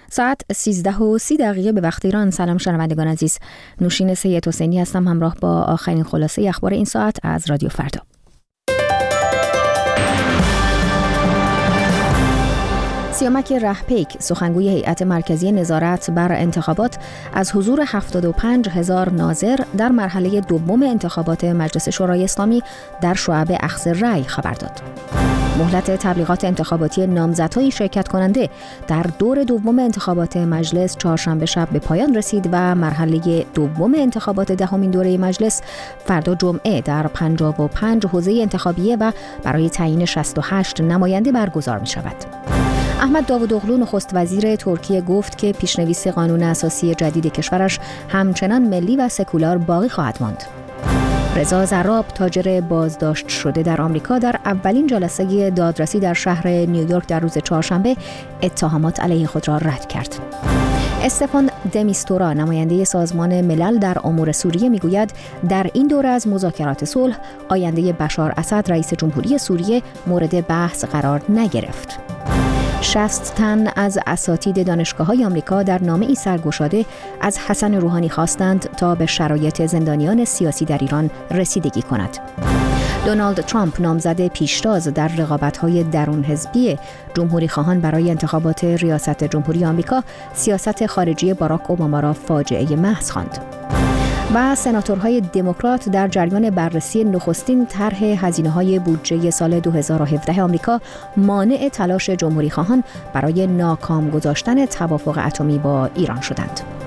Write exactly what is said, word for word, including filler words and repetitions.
ساعت سیزده و سی دقیقه به وقت ایران. سلام شنوندگان عزیز، نوشین سید حسینی هستم همراه با آخرین خلاصه اخبار این ساعت از رادیو فردا. سیامک رهپیک، سخنگوی هیئت مرکزی نظارت بر انتخابات، از حضور هفتاد و پنج هزار ناظر در مرحله دوم انتخابات مجلس شورای اسلامی در شعب اخذ رأی خبر داد. مهلت تبلیغات انتخاباتی نامزدهای شرکت کننده در دور دوم انتخابات مجلس چهارشنبه شب به پایان رسید و مرحله دوم انتخابات دهمین دوره مجلس فردا جمعه در پنجاه و پنج حوزه انتخابیه و برای تعیین شصت و هشت نماینده برگزار می شود. احمد داوودوغلو نخست وزیر ترکیه گفت که پیشنویس قانون اساسی جدید کشورش همچنان ملی و سکولار باقی خواهد ماند. رضا زراب، تاجر بازداشت شده در آمریکا، در اولین جلسه دادرسی در شهر نیویورک در روز چهارشنبه اتهامات علیه خود را رد کرد. استفان دمیستورا، نماینده سازمان ملل در امور سوریه، میگوید در این دوره از مذاکرات صلح آینده بشار اسد رئیس جمهوری سوریه مورد بحث قرار نگرفت. شصت تن از اساتید دانشگاه‌های آمریکا در نامه‌ای سرگشاده از حسن روحانی خواستند تا به شرایط زندانیان سیاسی در ایران رسیدگی کند. دونالد ترامپ، نامزد پیشتاز در رقابت‌های درون حزبی جمهوری خواهان برای انتخابات ریاست جمهوری آمریکا، سیاست خارجی باراک اوباما را فاجعه محض خواند. و سناتورهای دموکرات در جریان بررسی نخستین طرح هزینه‌های بودجه سال دو هزار و هفده آمریکا مانع تلاش جمهوری خواهان برای ناکام گذاشتن توافق اتمی با ایران شدند.